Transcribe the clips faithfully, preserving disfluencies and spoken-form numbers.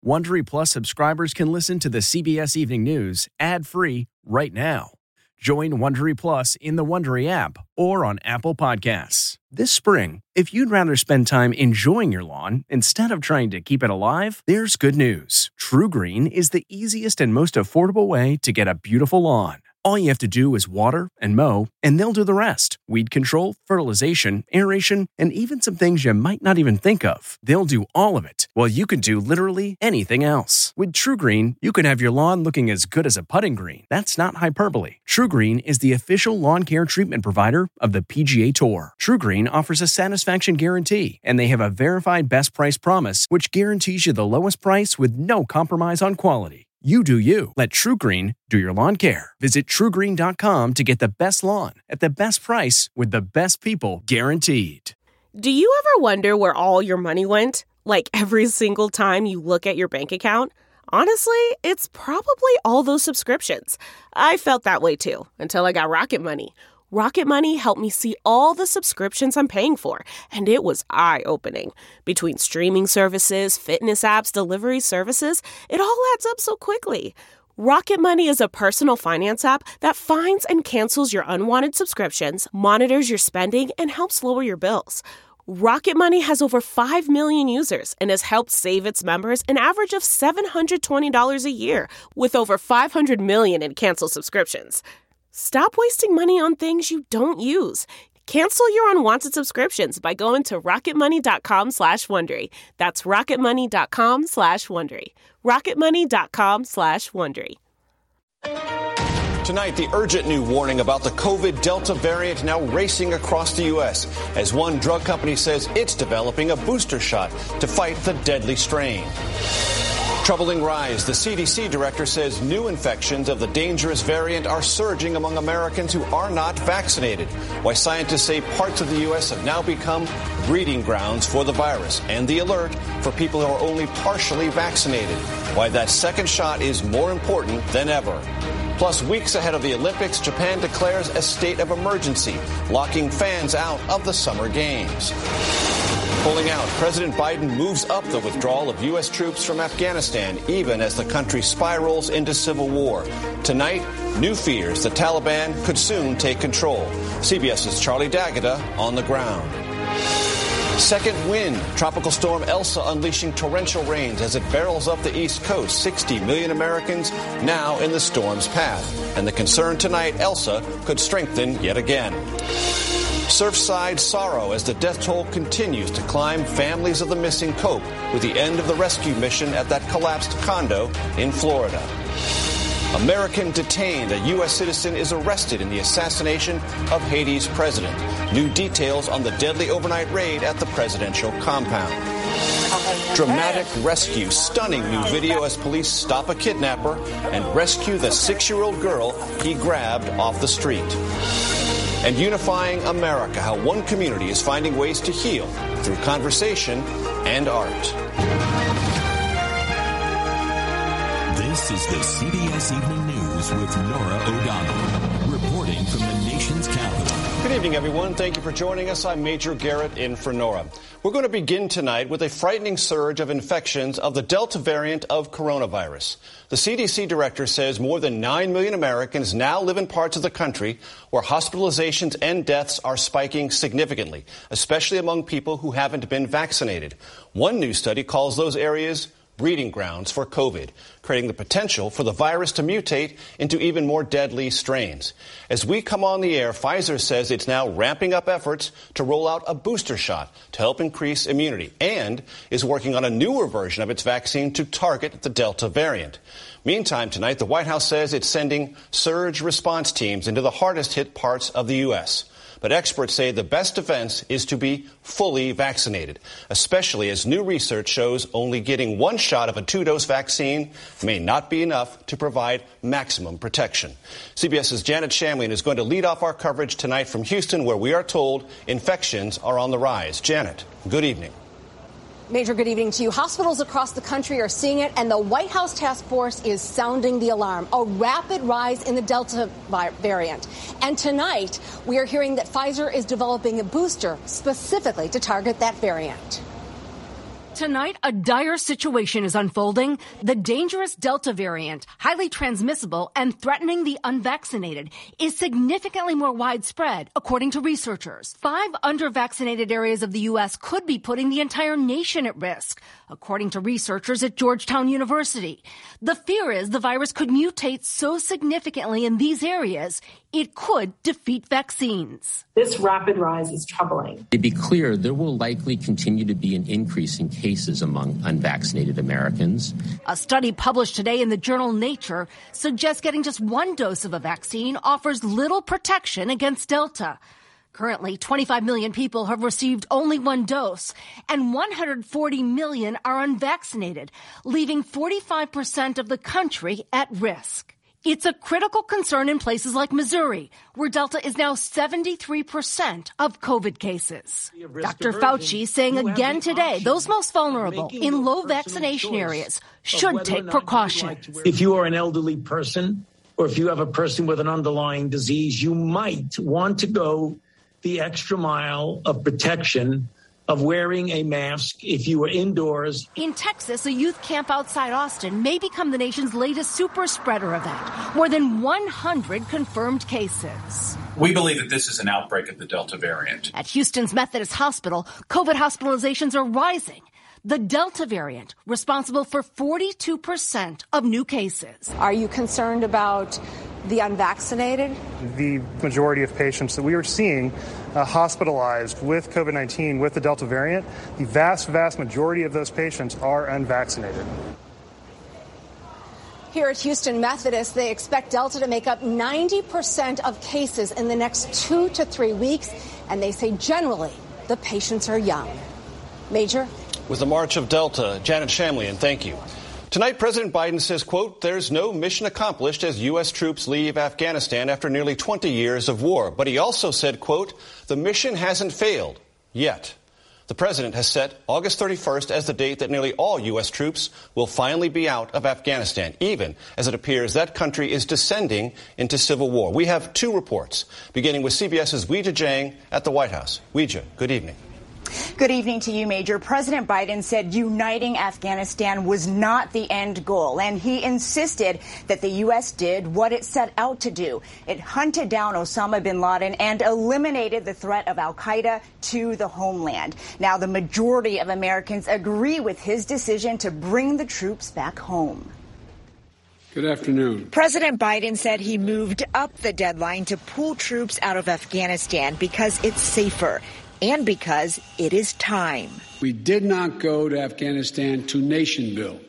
Wondery Plus subscribers can listen to the C B S Evening News ad-free right now. Join Wondery Plus in the Wondery app or on Apple Podcasts. This spring, if you'd rather spend time enjoying your lawn instead of trying to keep it alive, there's good news. True Green is the easiest and most affordable way to get a beautiful lawn. All you have to do is water and mow, and they'll do the rest. Weed control, fertilization, aeration, and even some things you might not even think of. They'll do all of it, while you can do literally anything else. With True Green, you can have your lawn looking as good as a putting green. That's not hyperbole. True Green is the official lawn care treatment provider of the P G A Tour. True Green offers a satisfaction guarantee, and they have a verified best price promise, which guarantees you the lowest price with no compromise on quality. You do you. Let True Green do your lawn care. Visit true green dot com to get the best lawn at the best price with the best people guaranteed. Do you ever wonder where all your money went? Like every single time you look at your bank account? Honestly, it's probably all those subscriptions. I felt that way too, until I got Rocket Money. Rocket Money helped me see all the subscriptions I'm paying for, and it was eye-opening. Between streaming services, fitness apps, delivery services, it all adds up so quickly. Rocket Money is a personal finance app that finds and cancels your unwanted subscriptions, monitors your spending, and helps lower your bills. Rocket Money has over five million users and has helped save its members an average of seven hundred twenty dollars a year, with over five hundred million in canceled subscriptions. Stop wasting money on things you don't use. Cancel your unwanted subscriptions by going to rocketmoney.com slash Wondery. That's rocketmoney.com slash Wondery. rocketmoney.com slash Wondery. Tonight, the urgent new warning about the COVID Delta variant now racing across the U S as one drug company says it's developing a booster shot to fight the deadly strain. Troubling rise. The C D C director says new infections of the dangerous variant are surging among Americans who are not vaccinated. Why scientists say parts of the U S have now become breeding grounds for the virus. And the alert for people who are only partially vaccinated. Why that second shot is more important than ever. Plus, weeks ahead of the Olympics, Japan declares a state of emergency, locking fans out of the Summer Games. Pulling out, President Biden moves up the withdrawal of U S troops from Afghanistan, even as the country spirals into civil war. Tonight, new fears the Taliban could soon take control. CBS's Charlie D'Agata on the ground. Second wind. Tropical storm Elsa unleashing torrential rains as it barrels up the East Coast. sixty million Americans now in the storm's path. And the concern tonight, Elsa could strengthen yet again. Surfside sorrow as the death toll continues to climb. Families of the missing cope with the end of the rescue mission at that collapsed condo in Florida. American detained. A U S citizen is arrested in the assassination of Haiti's president. New details on the deadly overnight raid at the presidential compound. Dramatic rescue. Stunning new video as police stop a kidnapper and rescue the six-year-old girl he grabbed off the street. And unifying America, how one community is finding ways to heal through conversation and art. This is the C B S Evening News with Norah O'Donnell, reporting from the nation's capital. Good evening, everyone. Thank you for joining us. I'm Major Garrett in for Norah. We're going to begin tonight with a frightening surge of infections of the Delta variant of coronavirus. The C D C director says more than nine million Americans now live in parts of the country where hospitalizations and deaths are spiking significantly, especially among people who haven't been vaccinated. One new study calls those areas breeding grounds for COVID, creating the potential for the virus to mutate into even more deadly strains. As we come on the air, Pfizer says it's now ramping up efforts to roll out a booster shot to help increase immunity and is working on a newer version of its vaccine to target the Delta variant. Meantime, tonight, the White House says it's sending surge response teams into the hardest hit parts of the U S But experts say the best defense is to be fully vaccinated, especially as new research shows only getting one shot of a two-dose vaccine may not be enough to provide maximum protection. CBS's Janet Shamlian is going to lead off our coverage tonight from Houston, where we are told infections are on the rise. Janet, good evening. Major, good evening to you. Hospitals across the country are seeing it, and the White House task force is sounding the alarm. A rapid rise in the Delta variant. And tonight, we are hearing that Pfizer is developing a booster specifically to target that variant. tonight, a dire situation is unfolding. The dangerous Delta variant, highly transmissible and threatening the unvaccinated, is significantly more widespread, according to researchers. Five under-vaccinated areas of the U S could be putting the entire nation at risk, according to researchers at Georgetown University. The fear is the virus could mutate so significantly in these areas, it could defeat vaccines. This rapid rise is troubling. To be clear, there will likely continue to be an increase in cases among unvaccinated Americans. A study published today in the journal Nature suggests getting just one dose of a vaccine offers little protection against Delta. Currently, twenty-five million people have received only one dose, and one hundred forty million are unvaccinated, leaving forty-five percent of the country at risk. It's a critical concern in places like Missouri, where Delta is now seventy-three percent of COVID cases. Doctor Fauci saying again today those most vulnerable in low vaccination areas should take precautions. If you are an elderly person or if you have a person with an underlying disease, you might want to go the extra mile of protection of wearing a mask if you were indoors. In Texas, a youth camp outside Austin may become the nation's latest super spreader event. More than one hundred confirmed cases. We believe that this is an outbreak of the Delta variant. At Houston's Methodist Hospital, COVID hospitalizations are rising. The Delta variant, responsible for forty-two percent of new cases. Are you concerned about the unvaccinated? The majority of patients that we are seeing uh, hospitalized with COVID nineteen with the Delta variant, the vast, vast majority of those patients are unvaccinated. Here at Houston Methodist, they expect Delta to make up ninety percent of cases in the next two to three weeks, and they say generally the patients are young. Major? With the march of Delta, Janet Shamlian, thank you. Tonight, President Biden says, quote, there's no mission accomplished as U S troops leave Afghanistan after nearly twenty years of war. But he also said, quote, the mission hasn't failed yet. The president has set August thirty-first as the date that nearly all U S troops will finally be out of Afghanistan, even as it appears that country is descending into civil war. We have two reports, beginning with CBS's Weijia Jiang at the White House. Weijia, good evening. Good evening to you, Major. President Biden said uniting Afghanistan was not the end goal, and he insisted that the U S did what it set out to do. It hunted down Osama bin Laden and eliminated the threat of al-Qaeda to the homeland. Now, the majority of Americans agree with his decision to bring the troops back home. Good afternoon. President Biden said he moved up the deadline to pull troops out of Afghanistan because it's safer and because it is time. We did not go to Afghanistan to nation build.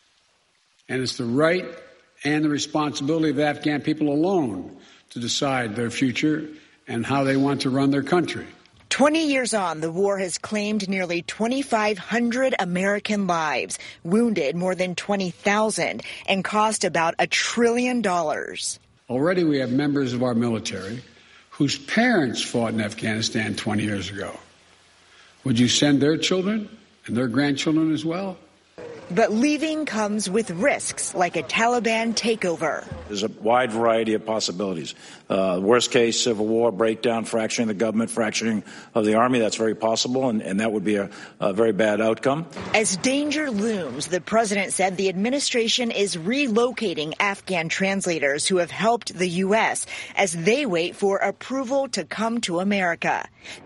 And it's the right and the responsibility of the Afghan people alone to decide their future and how they want to run their country. Twenty years on, the war has claimed nearly twenty-five hundred American lives, wounded more than twenty thousand, and cost about a trillion dollars. Already we have members of our military whose parents fought in Afghanistan twenty years ago. Would you send their children and their grandchildren as well? But leaving comes with risks, like a Taliban takeover. There's a wide variety of possibilities. Uh, worst case, civil war, breakdown, fracturing the government, fracturing of the army. That's very possible, and, and that would be a, a very bad outcome. As danger looms, the president said the administration is relocating Afghan translators who have helped the U S as they wait for approval to come to America.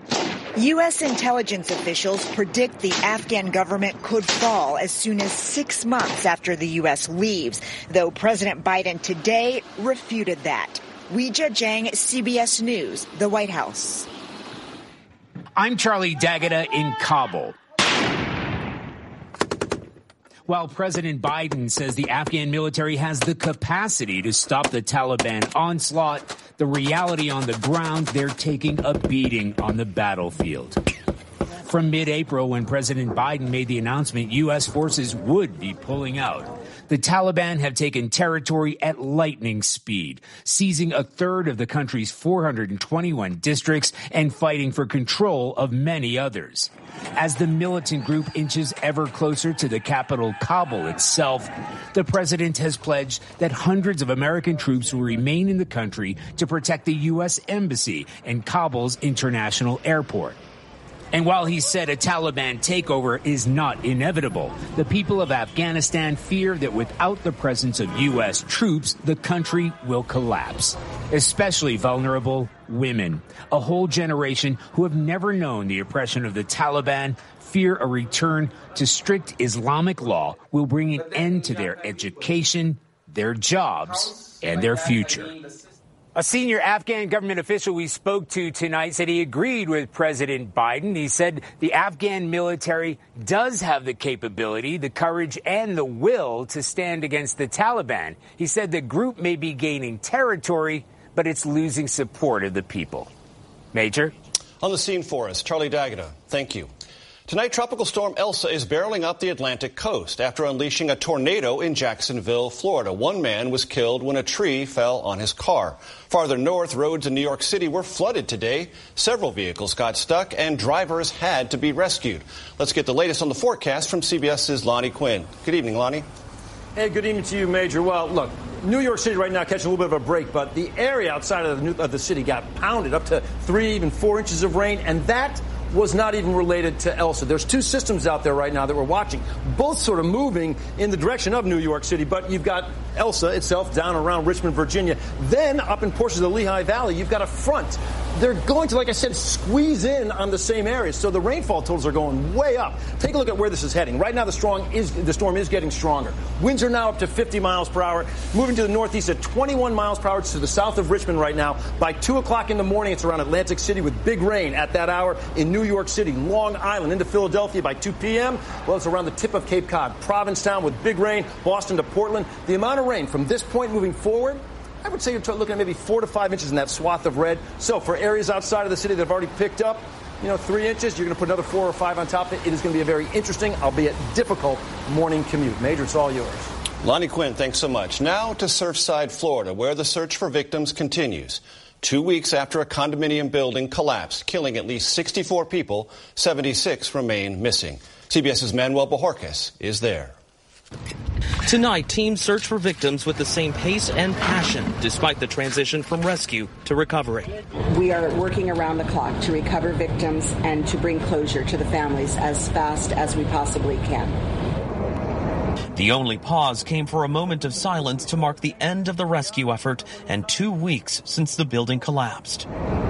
U S intelligence officials predict the Afghan government could fall as soon as six months after the U S leaves, though President Biden today refuted that. Weijia Jiang, C B S News, the White House. I'm Charlie D'Agata in Kabul. While President Biden says the Afghan military has the capacity to stop the Taliban onslaught, the reality on the ground, they're taking a beating on the battlefield. From mid-April, when President Biden made the announcement U S forces would be pulling out, the Taliban have taken territory at lightning speed, seizing a third of the country's four hundred twenty-one districts and fighting for control of many others. As the militant group inches ever closer to the capital, Kabul itself, the president has pledged that hundreds of American troops will remain in the country to protect the U S embassy and Kabul's international airport. And while he said a Taliban takeover is not inevitable, the people of Afghanistan fear that without the presence of U S troops, the country will collapse. Especially vulnerable women, a whole generation who have never known the oppression of the Taliban, fear a return to strict Islamic law will bring an end to their education, their jobs, and their future. A senior Afghan government official we spoke to tonight said he agreed with President Biden. He said the Afghan military does have the capability, the courage, and the will to stand against the Taliban. He said the group may be gaining territory, but it's losing support of the people. Major? On the scene for us, Charlie D'Agata. Thank you. Tonight, Tropical Storm Elsa is barreling up the Atlantic coast after unleashing a tornado in Jacksonville, Florida. One man was killed when a tree fell on his car. Farther north, roads in New York City were flooded today. Several vehicles got stuck and drivers had to be rescued. Let's get the latest on the forecast from CBS's Lonnie Quinn. Good evening, Lonnie. Hey, good evening to you, Major. Well, look, New York City right now catching a little bit of a break, but the area outside of the, new, of the city got pounded up to three, even four inches of rain, and that was not even related to Elsa. There's two systems out there right now that we're watching, both sort of moving in the direction of New York City, but you've got Elsa itself down around Richmond, Virginia. Then up in portions of the Lehigh Valley, you've got a front. They're going to, like I said, squeeze in on the same areas, so the rainfall totals are going way up. Take a look at where this is heading. Right now, the strong is the storm is getting stronger. Winds are now up to fifty miles per hour, moving to the northeast at twenty-one miles per hour. It's to the south of Richmond right now. By two o'clock in the morning, it's around Atlantic City with big rain at that hour in New York City, Long Island into Philadelphia by two p.m. Well, it's around the tip of Cape Cod, Provincetown with big rain, Boston to Portland. The amount of rain from this point moving forward, I would say you're looking at maybe four to five inches in that swath of red. So for areas outside of the city that have already picked up, you know, three inches, you're going to put another four or five on top of it. It is going to be a very interesting, albeit difficult, morning commute. Major, it's all yours. Lonnie Quinn, thanks so much. Now to Surfside, Florida, where the search for victims continues. Two weeks after a condominium building collapsed, killing at least sixty-four people, seventy-six remain missing. CBS's Manuel Bojorquez is there. Tonight, teams search for victims with the same pace and passion, despite the transition from rescue to recovery. We are working around the clock to recover victims and to bring closure to the families as fast as we possibly can. The only pause came for a moment of silence to mark the end of the rescue effort and two weeks since the building collapsed.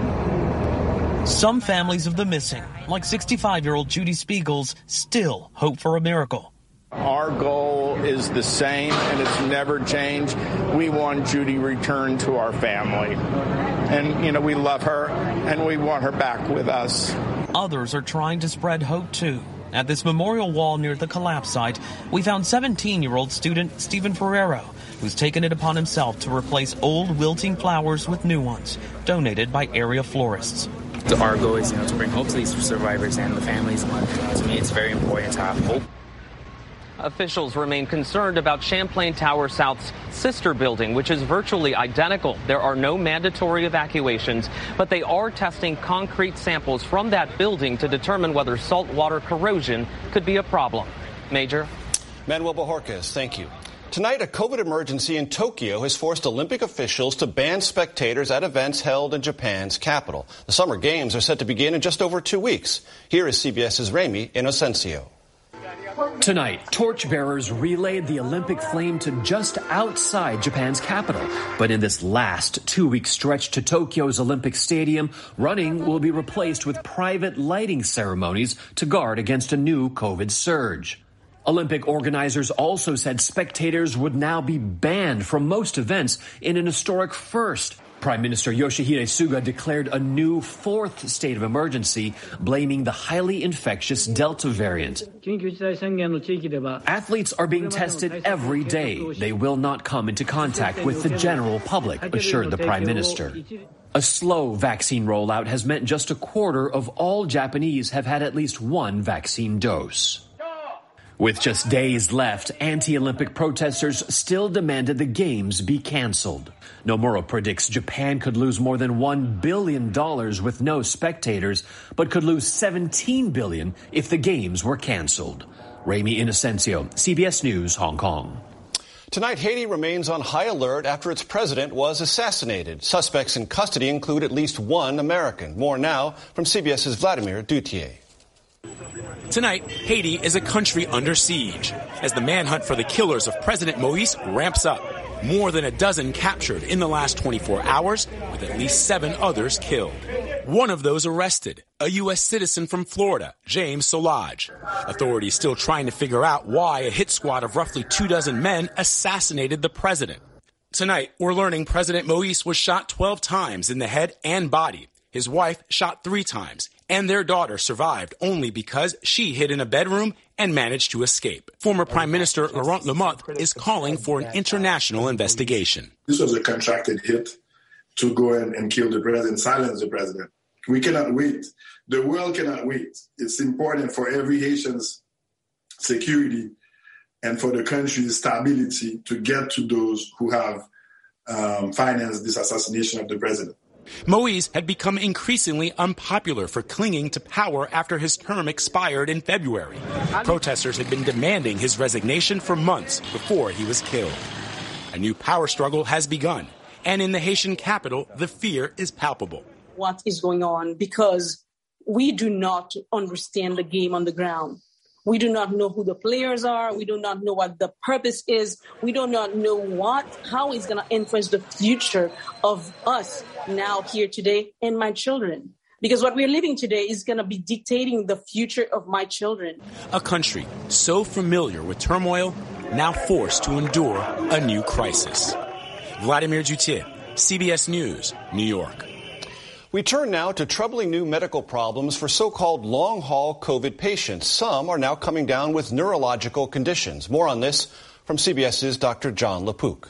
Some families of the missing, like sixty-five-year-old Judy Spiegels, still hope for a miracle. Our goal is the same, and it's never changed. We want Judy returned to our family. And, you know, we love her, and we want her back with us. Others are trying to spread hope, too. At this memorial wall near the collapse site, we found seventeen-year-old student Stephen Ferrero, who's taken it upon himself to replace old wilting flowers with new ones, donated by area florists. Our goal is, you know, to bring hope to these survivors and the families. To me, it's very important to have hope. Officials remain concerned about Champlain Tower South's sister building, which is virtually identical. There are no mandatory evacuations, but they are testing concrete samples from that building to determine whether saltwater corrosion could be a problem. Major? Manuel Bojorquez, thank you. Tonight, a COVID emergency in Tokyo has forced Olympic officials to ban spectators at events held in Japan's capital. The Summer Games are set to begin in just over two weeks. Here is CBS's Remy Inocencio. Tonight, torchbearers relayed the Olympic flame to just outside Japan's capital. But in this last two-week stretch to Tokyo's Olympic Stadium, running will be replaced with private lighting ceremonies to guard against a new COVID surge. Olympic organizers also said spectators would now be banned from most events in an historic first. Prime Minister Yoshihide Suga declared a new fourth state of emergency, blaming the highly infectious Delta variant. Athletes are being tested every day. They will not come into contact with the general public, assured the Prime Minister. A slow vaccine rollout has meant just a quarter of all Japanese have had at least one vaccine dose. With just days left, anti-Olympic protesters still demanded the Games be canceled. Nomura predicts Japan could lose more than one billion dollars with no spectators, but could lose seventeen billion dollars if the Games were canceled. Remy Inocencio, C B S News, Hong Kong. Tonight, Haiti remains on high alert after its president was assassinated. Suspects in custody include at least one American. More now from CBS's Vladimir Duthier. Tonight, Haiti is a country under siege as the manhunt for the killers of President Moise ramps up. More than a dozen captured in the last twenty-four hours, with at least seven others killed. One of those arrested, a U S citizen from Florida, James Solage. Authorities still trying to figure out why a hit squad of roughly two dozen men assassinated the president. Tonight, we're learning President Moise was shot twelve times in the head and body. His wife shot three times, and their daughter survived only because she hid in a bedroom and managed to escape. Former Prime Minister Laurent Lamothe is calling for an international investigation. This was a contracted hit to go in and kill the president, silence the president. We cannot wait. The world cannot wait. It's important for every Haitian's security and for the country's stability to get to those who have um, financed this assassination of the president. Moise had become increasingly unpopular for clinging to power after his term expired in February. Protesters had been demanding his resignation for months before he was killed. A new power struggle has begun, and in the Haitian capital, the fear is palpable. What is going on? Because we do not understand the game on the ground. We do not know who the players are. We do not know what the purpose is. We do not know what, how it's going to influence the future of us now here today and my children. Because what we're living today is going to be dictating the future of my children. A country so familiar with turmoil, now forced to endure a new crisis. Vladimir Dutier, C B S News, New York. We turn now to troubling new medical problems for so-called long-haul COVID patients. Some are now coming down with neurological conditions. More on this from CBS's Doctor John LaPook.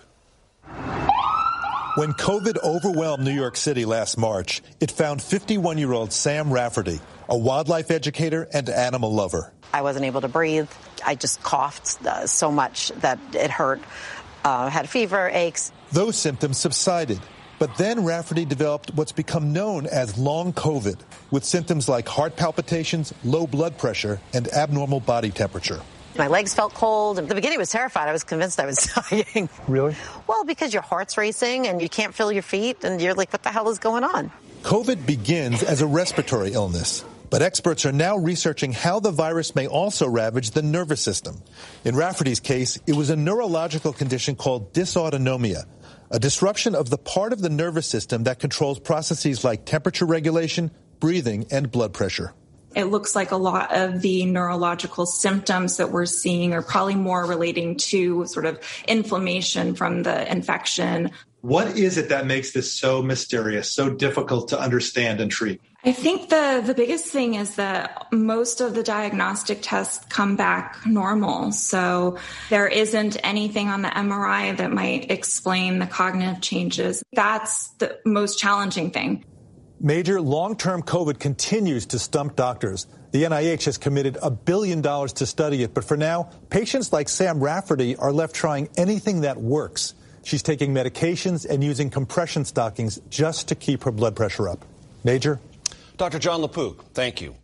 When COVID overwhelmed New York City last March, it found fifty-one-year-old Sam Rafferty, a wildlife educator and animal lover. I wasn't able to breathe. I just coughed uh, so much that it hurt. Uh, had fever, aches. Those symptoms subsided. But then Rafferty developed what's become known as long COVID, with symptoms like heart palpitations, low blood pressure, and abnormal body temperature. My legs felt cold. At the beginning, I was terrified. I was convinced I was dying. Really? Well, because your heart's racing and you can't feel your feet, and you're like, what the hell is going on? COVID begins as a respiratory illness, but experts are now researching how the virus may also ravage the nervous system. In Rafferty's case, it was a neurological condition called dysautonomia, a disruption of the part of the nervous system that controls processes like temperature regulation, breathing, and blood pressure. It looks like a lot of the neurological symptoms that we're seeing are probably more relating to sort of inflammation from the infection. What is it that makes this so mysterious, so difficult to understand and treat? I think the, the biggest thing is that most of the diagnostic tests come back normal. So there isn't anything on the M R I that might explain the cognitive changes. That's the most challenging thing. Major long-term COVID continues to stump doctors. The N I H has committed a billion dollars to study it. But for now, patients like Sam Rafferty are left trying anything that works. She's taking medications and using compression stockings just to keep her blood pressure up. Major? Doctor John LaPook, thank you.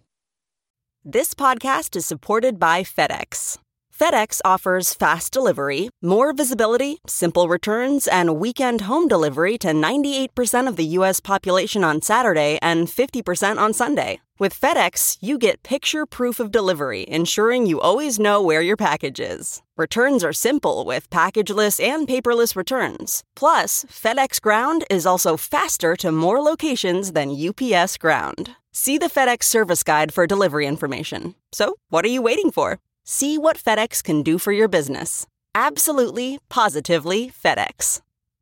This podcast is supported by FedEx. FedEx offers fast delivery, more visibility, simple returns, and weekend home delivery to ninety-eight percent of the U S population on Saturday and fifty percent on Sunday. With FedEx, you get picture proof of delivery, ensuring you always know where your package is. Returns are simple with packageless and paperless returns. Plus, FedEx Ground is also faster to more locations than U P S Ground. See the FedEx service guide for delivery information. So, what are you waiting for? See what FedEx can do for your business. Absolutely, positively FedEx.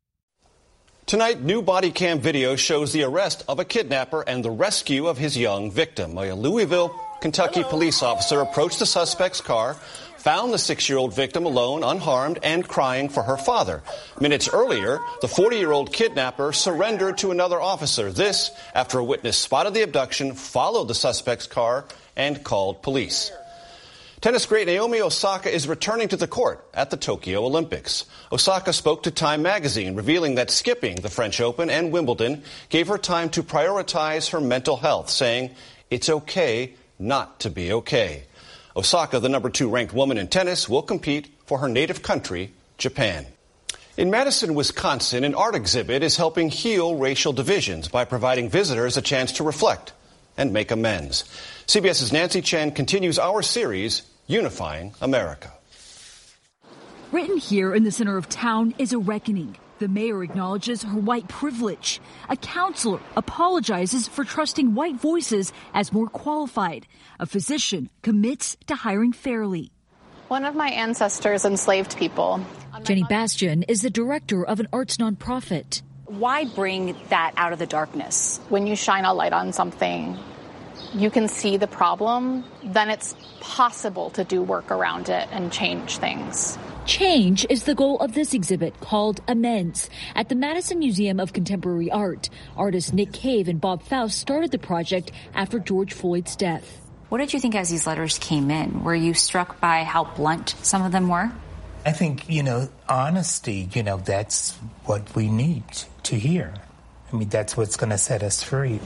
Tonight, new body cam video shows the arrest of a kidnapper and the rescue of his young victim. A Louisville, Kentucky Hello. police officer approached the suspect's car, found the six-year-old victim alone, unharmed, and crying for her father. Minutes earlier, the forty-year-old kidnapper surrendered to another officer. This after a witness spotted the abduction, followed the suspect's car, and called police. Tennis great Naomi Osaka is returning to the court at the Tokyo Olympics. Osaka spoke to Time magazine, revealing that skipping the French Open and Wimbledon gave her time to prioritize her mental health, saying, "It's okay not to be okay." Osaka, the number two ranked woman in tennis, will compete for her native country, Japan. In Madison, Wisconsin, an art exhibit is helping heal racial divisions by providing visitors a chance to reflect and make amends. CBS's Nancy Chen continues our series, Unifying America. Written here in the center of town is a reckoning. The mayor acknowledges her white privilege. A counselor apologizes for trusting white voices as more qualified. A physician commits to hiring fairly. One of my ancestors enslaved people. Jenny Bastian is the director of an arts nonprofit. Why bring that out of the darkness? When you shine a light on something, you can see the problem, then it's possible to do work around it and change things. Change is the goal of this exhibit called Amends at the Madison Museum of Contemporary Art. Artists Nick Cave and Bob Faust started the project after George Floyd's death. What did you think as these letters came in? Were you struck by how blunt some of them were? I think, you know, honesty, you know, that's what we need to hear. I mean, that's what's going to set us free.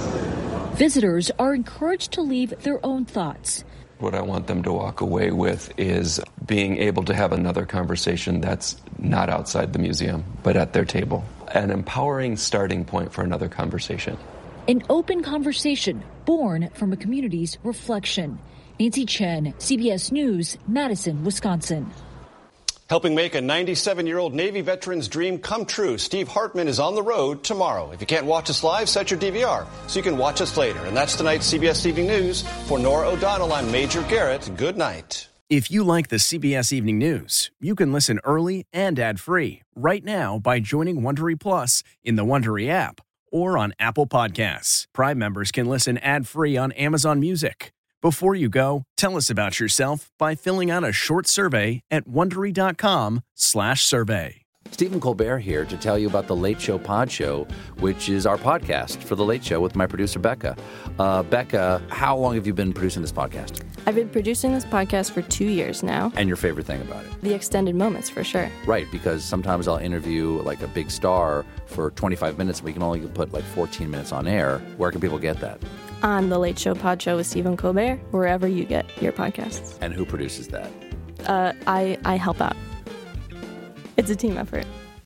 Visitors are encouraged to leave their own thoughts. What I want them to walk away with is being able to have another conversation that's not outside the museum, but at their table. An empowering starting point for another conversation. An open conversation born from a community's reflection. Nancy Chen, C B S News, Madison, Wisconsin. Helping make a ninety-seven-year-old Navy veteran's dream come true, Steve Hartman is on the road tomorrow. If you can't watch us live, set your D V R so you can watch us later. And that's tonight's C B S Evening News. For Nora O'Donnell, I'm Major Garrett. Good night. If you like the C B S Evening News, you can listen early and ad-free right now by joining Wondery Plus in the Wondery app or on Apple Podcasts. Prime members can listen ad-free on Amazon Music. Before you go, tell us about yourself by filling out a short survey at Wondery.com slash survey. Stephen Colbert here to tell you about the Late Show Pod Show, which is our podcast for The Late Show with my producer, Becca. Uh, Becca, how long have you been producing this podcast? I've been producing this podcast for two years now. And your favorite thing about it? The extended moments, for sure. Right, because sometimes I'll interview like a big star for twenty-five minutes, and we can only put like fourteen minutes on air. Where can people get that? On The Late Show Pod Show with Stephen Colbert, wherever you get your podcasts. And who produces that? Uh, I, I help out. It's a team effort.